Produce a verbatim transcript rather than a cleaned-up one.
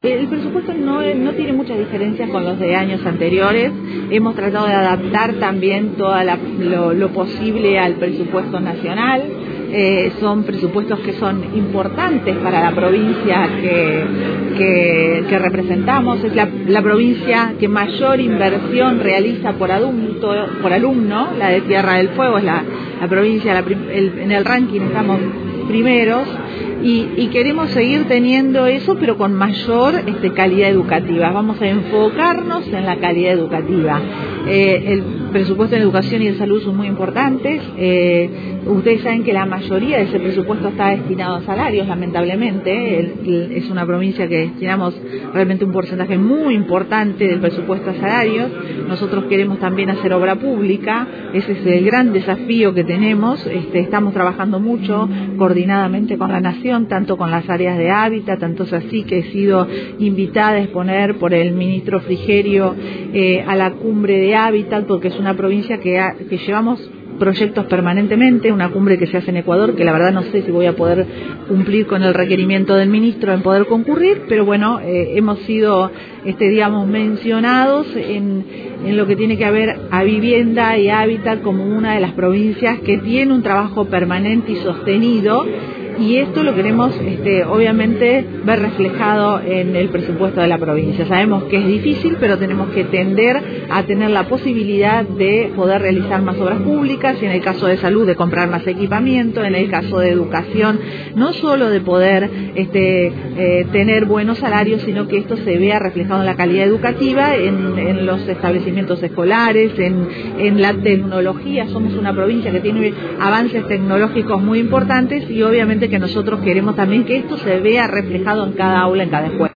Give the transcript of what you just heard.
El presupuesto no, no tiene muchas diferencias con los de años anteriores. Hemos tratado de adaptar también todo lo, lo posible al presupuesto nacional. Eh, son presupuestos que son importantes para la provincia que, que, que representamos. Es la, la provincia que mayor inversión realiza por adulto, por alumno. La de Tierra del Fuego es la, la provincia, la, el, en el ranking estamos primeros. Y, y queremos seguir teniendo eso, pero con mayor este, calidad educativa. Vamos a enfocarnos en la calidad educativa. Eh, el presupuesto en educación y en salud son muy importantes. Eh, ustedes saben que la mayoría de ese presupuesto está destinado a salarios, lamentablemente. El, el, es una provincia que destinamos realmente un porcentaje muy importante del presupuesto a salarios. Nosotros queremos también hacer obra pública. Ese es el gran desafío que tenemos. Este, estamos trabajando mucho coordinadamente con la Nación, tanto con las áreas de hábitat, tanto es así que he sido invitada a exponer por el ministro Frigerio eh, a la cumbre de hábitat, porque es una provincia que, ha, que llevamos proyectos permanentemente, una cumbre que se hace en Ecuador, que la verdad no sé si voy a poder cumplir con el requerimiento del ministro en poder concurrir, pero bueno, eh, hemos sido, este, digamos, mencionados en, en lo que tiene que ver a vivienda y hábitat como una de las provincias que tiene un trabajo permanente y sostenido. Y esto lo queremos, este, obviamente, ver reflejado en el presupuesto de la provincia. Sabemos que es difícil, pero tenemos que tender a tener la posibilidad de poder realizar más obras públicas, y en el caso de salud de comprar más equipamiento, en el caso de educación, no solo de poder este, eh, tener buenos salarios, sino que esto se vea reflejado en la calidad educativa, en, en los establecimientos escolares, en, en la tecnología. Somos una provincia que tiene avances tecnológicos muy importantes, y obviamente que nosotros queremos también que esto se vea reflejado en cada aula, en cada escuela.